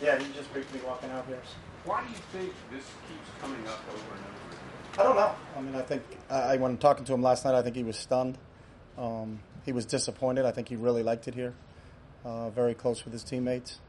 Yeah, he just briefed me walking out here. Why do you think this keeps coming up over and over again? I don't know. I mean, I think when talking to him last night, I think he was stunned. He was disappointed. I think he really liked it here. Very close with his teammates.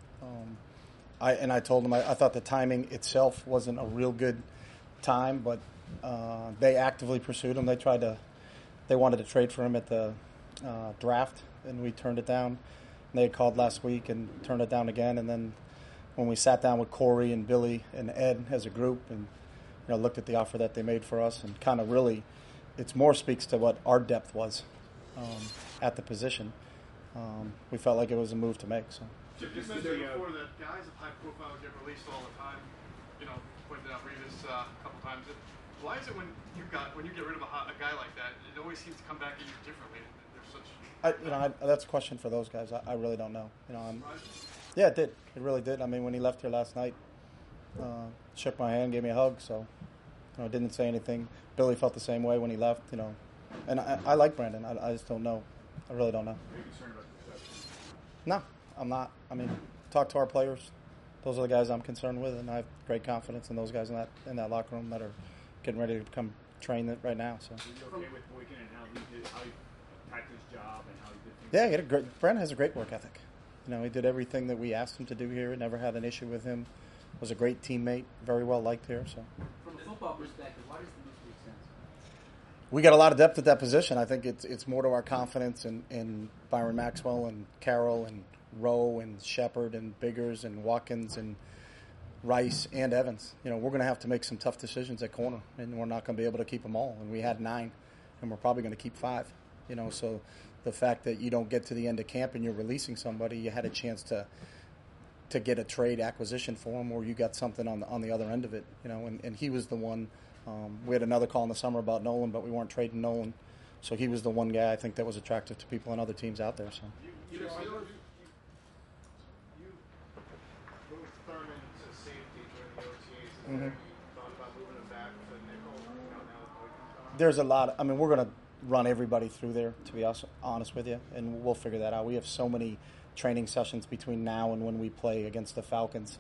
I told him I thought the timing itself wasn't a real good time, but they actively pursued him. They wanted to trade for him at the draft, and we turned it down. And they had called last week and turned it down again. And then when we sat down with Corey and Billy and Ed as a group and looked at the offer that they made for us, and kind of really, it's more speaks to what our depth was at the position. We felt like it was a move to make. So. Chip, you mentioned before that guys of high profile get released all the time. Pointed out Revis a couple times. Why is it when you get rid of a guy like that, it always seems to come back at you differently? There's such. That's a question for those guys. I really don't know. Yeah, it did. It really did. I mean, when he left here last night, shook my hand, gave me a hug. So, didn't say anything. Billy felt the same way when he left. And I like Brandon. I just don't know. I really don't know. Are you concerned about the reception? No, I'm not. I mean, talk to our players. Those are the guys I'm concerned with, and I have great confidence in those guys in that locker room that are getting ready to come train it right now. So. Are you okay with Boykin and how he attacked his job and how he did things? Yeah, Brandon has a great work ethic. He did everything that we asked him to do here. Never had an issue with him. Was a great teammate. Very well liked here. So. From a football perspective, why does the move make sense? We got a lot of depth at that position. I think it's more to our confidence in Byron Maxwell and Carroll and Rowe and Shepard and Biggers and Watkins and Rice and Evans. We're going to have to make some tough decisions at corner, and we're not going to be able to keep them all. And we had 9, and we're probably going to keep 5. So the fact that you don't get to the end of camp and you're releasing somebody, you had a chance to get a trade acquisition for him, or you got something on the other end of it. And he was the one. We had another call in the summer about Nolan, but we weren't trading Nolan. So he was the one guy I think that was attractive to people on other teams out there. So. You moved Thurman to safety during the OTAs. Mm-hmm. You thought about moving him back to nickel now that Boykin's gone? There's a lot. I mean, we're going to run everybody through there, to be honest with you, and we'll figure that out. We have so many training sessions between now and when we play against the Falcons.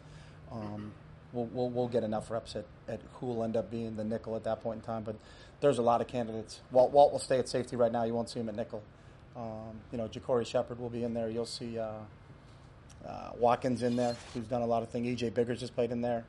We'll get enough reps at who will end up being the nickel at that point in time. But there's a lot of candidates. Walt will stay at safety right now. You won't see him at nickel. Ja'Cory Shepard will be in there. You'll see Watkins in there, who's done a lot of things. E.J. Biggers just played in there.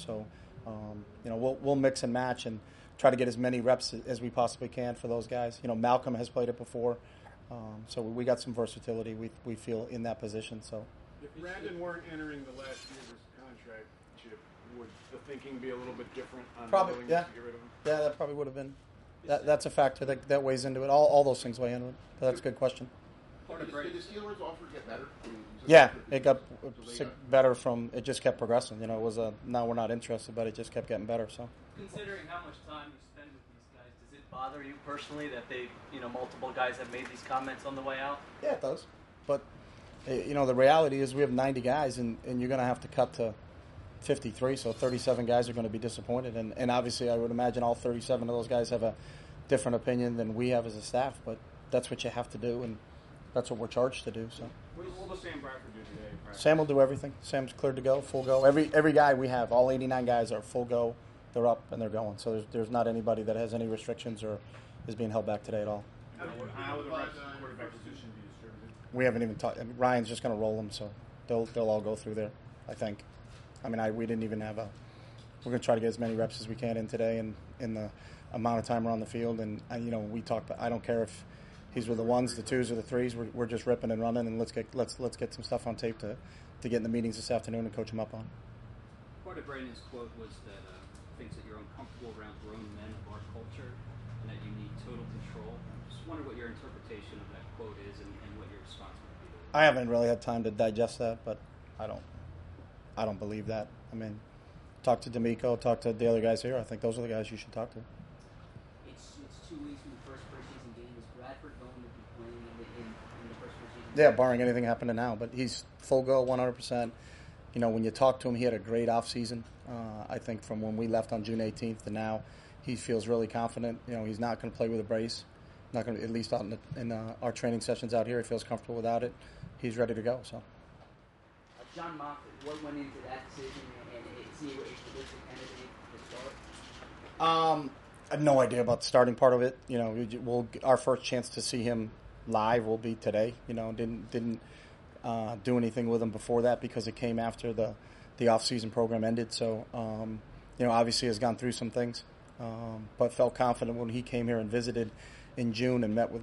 We'll mix and match and try to get as many reps as we possibly can for those guys. Malcolm has played it before. So we got some versatility, we feel, in that position. So if Brandon weren't entering the last year of his contract, Chip, would the thinking be a little bit different on probably, willingness yeah. to get rid of him? Yeah, that probably would have been. That's a factor that weighs into it. All those things weigh into it. But that's a good question. Did the Steelers offer get better? Yeah, it got better from. It just kept progressing. It was now we're not interested, but it just kept getting better. So. Considering how much time you spend with these guys, does it bother you personally that multiple guys have made these comments on the way out? Yeah, it does. But the reality is we have 90 guys, and you're going to have to cut to 53. So 37 guys are going to be disappointed, and obviously I would imagine all 37 of those guys have a different opinion than we have as a staff. But that's what you have to do, and that's what we're charged to do. So. What will Sam Bradford do today? Sam will do everything. Sam's cleared to go, full go. Every guy we have, all 89 guys are full go. They're up and they're going. So there's not anybody that has any restrictions or is being held back today at all. How will the rest of the quarterback position be distributed? We haven't even talked. Ryan's just going to roll them, so they'll all go through there, I think. I mean, we didn't even have a. We're going to try to get as many reps as we can in today, and in the amount of time we're on the field. And we talk. I don't care if he's with the 1s, the 2s, or the 3s. We're just ripping and running, and let's get some stuff on tape to get in the meetings this afternoon and coach him up on. Part of Brandon's quote was that thinks that you're uncomfortable around grown men of our culture and that you need total control. I just wonder what your interpretation of that quote is and what your response would be to it. I haven't really had time to digest that, but I don't believe that. I mean, talk to D'Amico, talk to the other guys here. I think those are the guys you should talk to. It's 2 weeks from the first preseason game. Is Bradford going to be playing in the first preseason? Yeah, barring anything happening now, but he's full go, 100%. When you talk to him, he had a great offseason. I think from when we left on June 18th to now, he feels really confident. He's not going to play with a brace. Not going to, at least out in our training sessions out here, he feels comfortable without it. He's ready to go. So. John Moffitt, what went into that decision, and is he a realistic candidate to start? I have no idea about the starting part of it. You know, our first chance to see him live will be today. You know, didn't do anything with him before that because it came after the off-season program ended. So, you know, obviously has gone through some things, but felt confident when he came here and visited in June and met with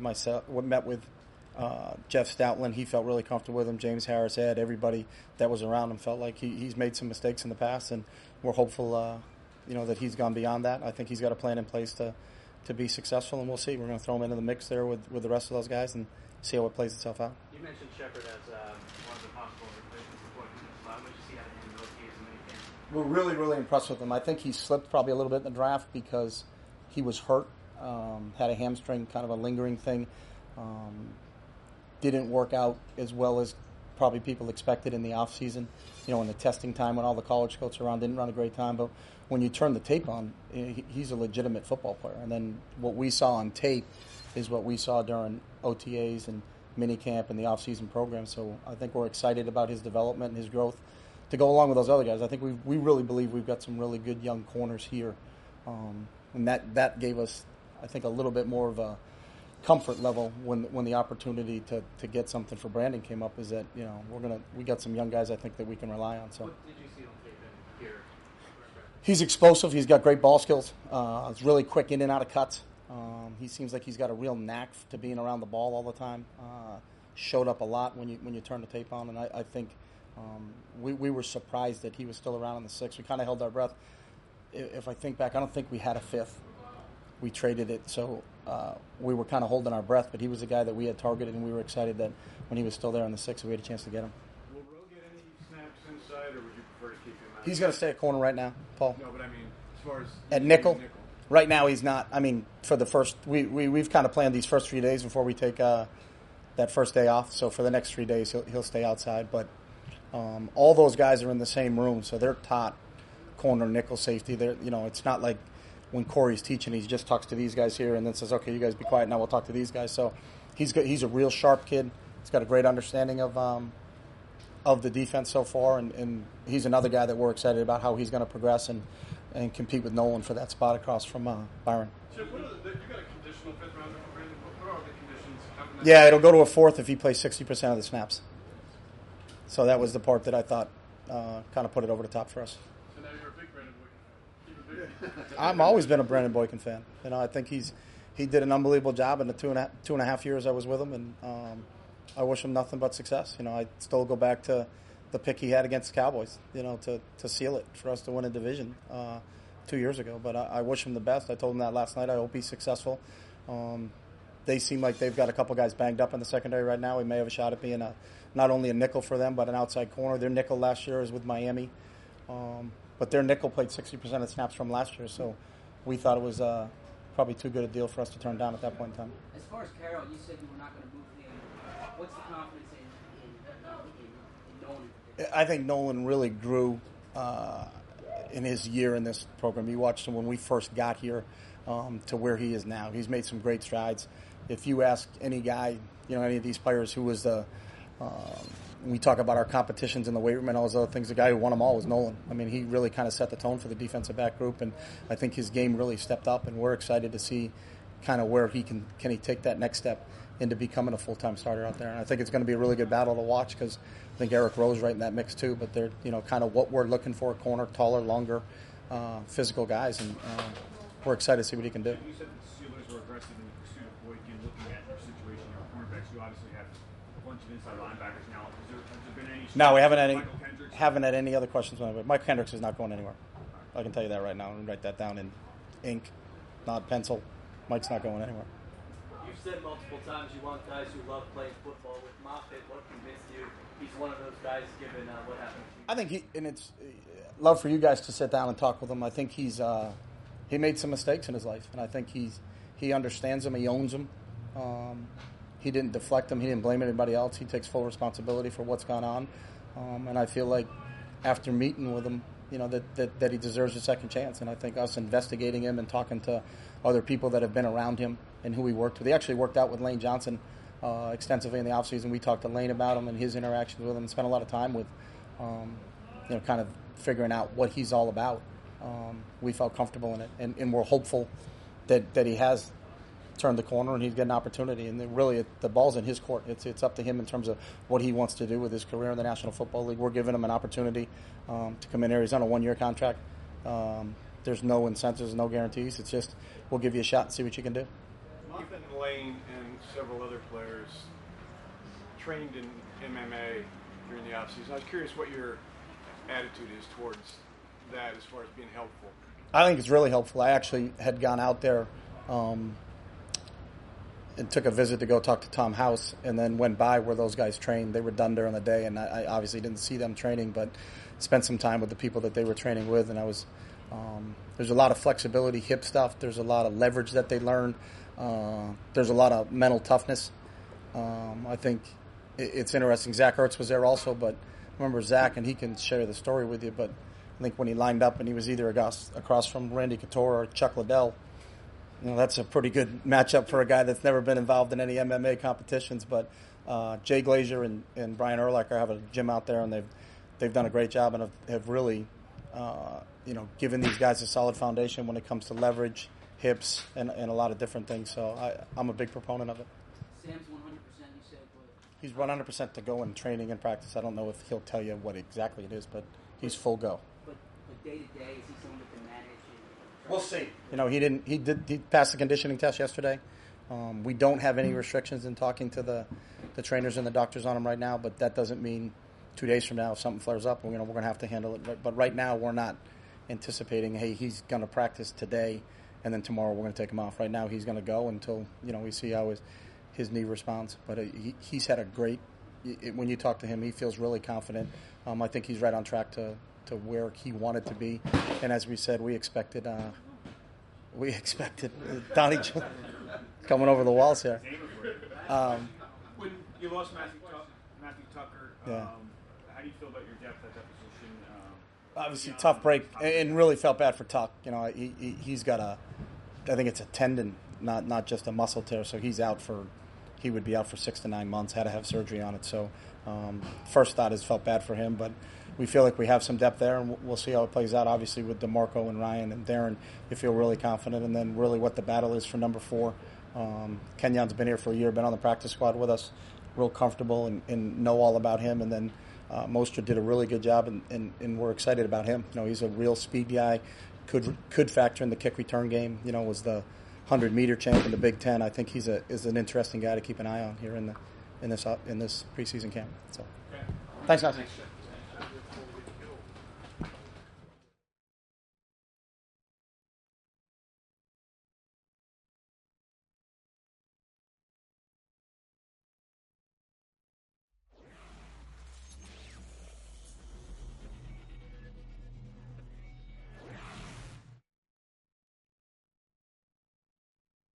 Jeff Stoutland. He felt really comfortable with him. James Harris, Ed, everybody that was around him felt like he's made some mistakes in the past, and we're hopeful, you know, that he's gone beyond that. I think he's got a plan in place to be successful, and we'll see. We're going to throw him into the mix there with the rest of those guys and see how it plays itself out. You mentioned Shepard as one of the possible replacements for Boykin. What did you see out of him in those games and many games? We're really, really impressed with him. I think he slipped probably a little bit in the draft because he was hurt, had a hamstring, kind of a lingering thing. Didn't work out as well as probably people expected in the off season. You know, in the testing time when all the college scouts were around, didn't run a great time. But when you turn the tape on, he's a legitimate football player. And then what we saw on tape is what we saw during OTAs and minicamp and the off-season program. So I think we're excited about his development and his growth to go along with those other guys. I think we really believe we've got some really good young corners here, and that gave us, I think, a little bit more of a comfort level when the opportunity to get something for Brandon came up. Is that, you know, we got some young guys I think that we can rely on. So What did you see on tape here? he's explosive. He's got great ball skills. He's really quick in and out of cuts. He seems like he's got a real knack to being around the ball all the time. Showed up a lot when you turn the tape on, and I think we were surprised that he was still around in the sixth. We kind of held our breath. If I think back, I don't think we had a fifth. We traded it, so we were kind of holding our breath, but he was a guy that we had targeted, and we were excited that when he was still there in the sixth, we had a chance to get him. Will Rowe get any snaps inside, or would you prefer to keep him out? He's going to stay at corner right now, Paul. No, but I mean, as far as At nickel? Right now he's not. I mean, for the first, we've kind of planned these first 3 days before we take that first day off. So for the next 3 days, he'll stay outside. But all those guys are in the same room, so they're taught corner, nickel, safety. They're, you know, it's not like when Corey's teaching, he just talks to these guys here and then says, "Okay, you guys be quiet. Now we'll talk to these guys." So he's a real sharp kid. He's got a great understanding of the defense so far, and he's another guy that we're excited about how he's going to progress and compete with Nolan for that spot across from Byron. So you got a conditional fifth rounder for Brandon. What are the conditions? Yeah, it'll go to a fourth if he plays 60% of the snaps. So that was the part that I thought kind of put it over the top for us. So now you're a big Brandon Boykin. Even bigger. I've always been a Brandon Boykin fan. You know, I think he did an unbelievable job in the two and a half years I was with him, and I wish him nothing but success. You know, I still go back to the pick he had against the Cowboys, you know, to seal it for us to win a division 2 years ago. But I wish him the best. I told him that last night. I hope he's successful. They seem like they've got a couple guys banged up in the secondary right now. We may have a shot at being not only a nickel for them, but an outside corner. Their nickel last year is with Miami. But their nickel played 60% of the snaps from last year. So we thought it was probably too good a deal for us to turn down at that point in time. As far as Carroll, you said you were not going to move him. What's the confidence in Nolan? I think Nolan really grew in his year in this program. You watched him when we first got here to where he is now. He's made some great strides. If you ask any guy, you know, any of these players who was when we talk about our competitions in the weight room and all those other things, the guy who won them all was Nolan. I mean, he really kind of set the tone for the defensive back group, and I think his game really stepped up, and we're excited to see kind of where he can he take that next step into becoming a full-time starter out there. And I think it's going to be a really good battle to watch because I think Eric Rowe's right in that mix too, but they're, you know, kind of what we're looking for, corner, taller, longer, physical guys, and we're excited to see what he can do. You said the Steelers were aggressive in the pursuit of Boykin. Looking at your situation, your cornerbacks, you obviously have a bunch of inside linebackers now. Has there been any? No, we haven't had any other questions on it. Mike Kendricks is not going anywhere. I can tell you that right now. I'm going to write that down in ink, not pencil. Mike's not going anywhere. You've said multiple times you want guys who love playing football. With Moffitt, what convinced you he's one of those guys given what happened to you? I think it's love for you guys to sit down and talk with him. I think he made some mistakes in his life, and I think he understands them. He owns them. He didn't deflect them. He didn't blame anybody else. He takes full responsibility for what's gone on, and I feel like after meeting with him, you know, that he deserves a second chance. And I think us investigating him and talking to other people that have been around him and who he worked with. He actually worked out with Lane Johnson extensively in the offseason. We talked to Lane about him and his interactions with him and spent a lot of time with kind of figuring out what he's all about. We felt comfortable in it, and we're hopeful that he has turned the corner and he's got an opportunity. And really, the ball's in his court. It's up to him in terms of what he wants to do with his career in the National Football League. We're giving him an opportunity to come in here. He's on a 1-year contract. There's no incentives, no guarantees. It's just we'll give you a shot and see what you can do. Ethan Lane and several other players trained in MMA during the offseason. I was curious what your attitude is towards that as far as being helpful. I think it's really helpful. I actually had gone out there and took a visit to go talk to Tom House, and then went by where those guys trained. They were done during the day, and I obviously didn't see them training, but spent some time with the people that they were training with, and I was there's a lot of flexibility, hip stuff. There's a lot of leverage that they learn. There's a lot of mental toughness. I think it's interesting. Zach Ertz was there also, but remember Zach, and he can share the story with you, but I think when he lined up and he was either across from Randy Couture or Chuck Liddell, that's a pretty good matchup for a guy that's never been involved in any MMA competitions. But Jay Glazier and Brian Urlacher have a gym out there, and they've done a great job and have really given these guys a solid foundation when it comes to leverage, hips, and a lot of different things. So I'm a big proponent of it. Sam's 100%, you said. He's 100% to go in training and practice. I don't know if he'll tell you what exactly it is, but he's full go. But day to day, is he someone that can manage? We'll see. He passed the conditioning test yesterday. We don't have any restrictions in talking to the trainers and the doctors on him right now, but that doesn't mean 2 days from now if something flares up, we're going to have to handle it. But right now we're not anticipating, hey, he's going to practice today and then tomorrow we're going to take him off. Right now he's going to go until we see how his knee responds. But he's had a great. When you talk to him, he feels really confident. I think he's right on track to where he wanted to be, and as we said, we expected Donnie coming over the walls here. When you lost Matthew Tucker, yeah. How do you feel about your depth at that position? Obviously, tough break, and really felt bad for Tuck. He's got I think it's a tendon, not just a muscle tear, so he would be out for 6 to 9 months. Had to have surgery on it. So first thought is felt bad for him, but we feel like we have some depth there, and we'll see how it plays out. Obviously, with DeMarco and Ryan and Darren, you feel really confident. And then really what the battle is for number 4. Kenyon's been here for a year, been on the practice squad with us, real comfortable and know all about him. And then Mostert did a really good job, and we're excited about him. He's a real speed guy, could factor in the kick return game. Was the 100-meter champ in the Big Ten. I think he's an interesting guy to keep an eye on here in this preseason camp. So, thanks, guys.